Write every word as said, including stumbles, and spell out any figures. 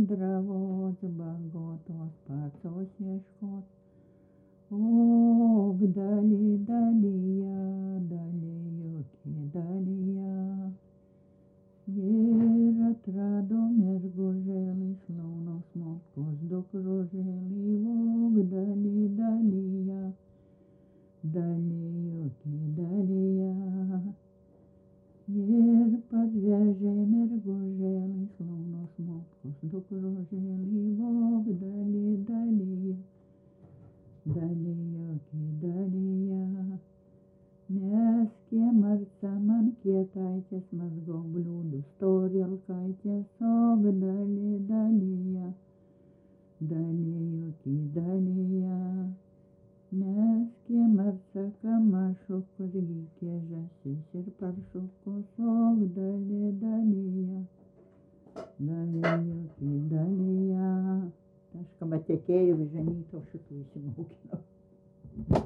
mandravos bagotos pacos ieškot. O, dali, dalija, dalijokė dalija. Ir atrado mergužėlį, šlaunos motkos dukružėlį, o, dali, dalija, dalijokė dalija. Ir parvežė mergužėlį, šlaunos motkos dukružėlį, o, dali, dalija, dalijokė dalija. Meskė marca man kietaitės, mazgo bliūdų storelkaitės, o, dali, dalija, dalijokė dalija. Meskė marca kamašukus, gykė žąsis ir paršukus, o, dali, dalija, dalijokė dalija. Aš kama tekėjau, žanyto šitų įsimokinau.